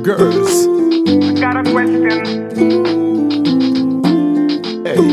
girls. I got a question. Hey.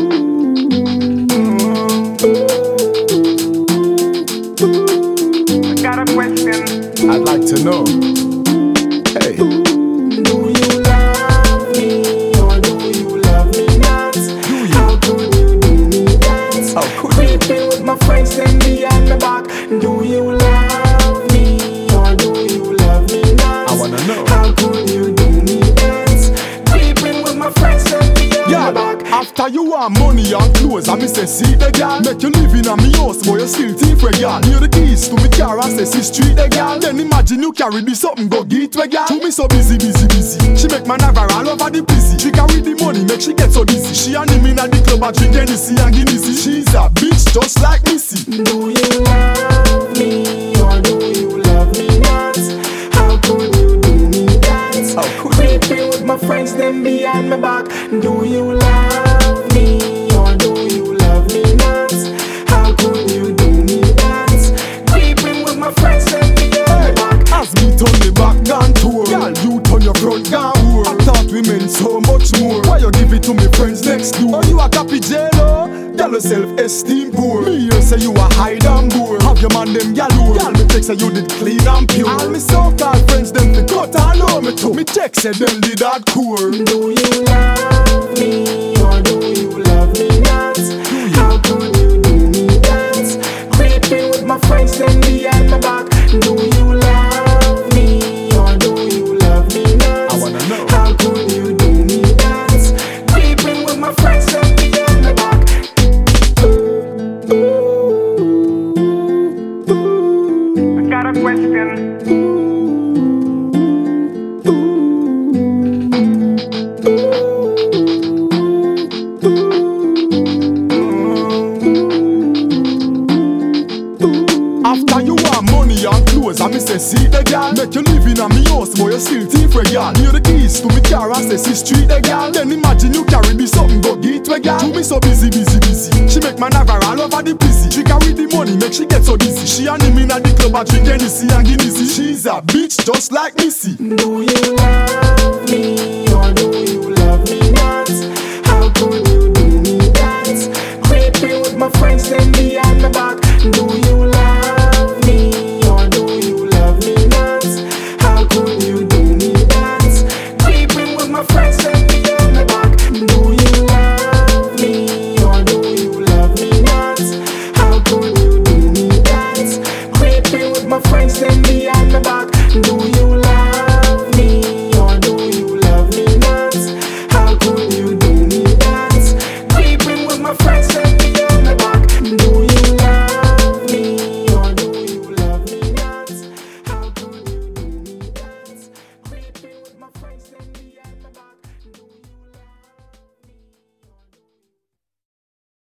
I got a question. I'd like to know. Hey. Do you love me or do you love me not? How could you do me that? How could you? Creeping with my friends and behind my back. Do you love me or do you love me not? I wanna know. How could you do me that? Creeping with my friends and behind my Yeah, back. after you want money and clothes, and me say see the girl. Make you live in a me house, boy you still thief a girl. Near the keys to me car and say see street the girl. Then imagine you carry this something go get to a girl. To me so busy. She make my navar all over the place. She carry the money, make she get so dizzy. She and him in at the club a drink Hennessy and Guinness. She's a bitch just like Missy. Do you love me or do you love me not? How could you do me that? How could you? Creeping with my friends, them behind my back. Do you love me or do you love me not? How could you do me that? Creeping with my friends, them behind my back. As me turn me back gone tour, girl you turn your front gone whore. I thought we meant so much more. Why you give it to me friends next door? Are you a copy J-Lo? Girl your self-esteem poor. Me here say you a hide and bore. Have your man them galore. Girl me text say you did clean and pure. All me so-called friends them fi cut all over me too. Me text say them did hardcore. Do you love me or do you love me not? How could you do me that? Creeping with my friends, them behind my back. Do you love me or do you love me not? I wanna know. How could you do me that? Creeping with my friends, them behind my back. I got a question. After you want money and clothes, and me say see the girl. Make you live in a me house, boy you still thief a girl. Near the keys to me car and say see street the girl. Then imagine you carry this something go get to a girl. To me so busy. She make my navar all over the place. She carry the money, make she get so dizzy. She and him in at the club a drink Hennessy and Guinness. She's a bitch just like Missy. Do you love me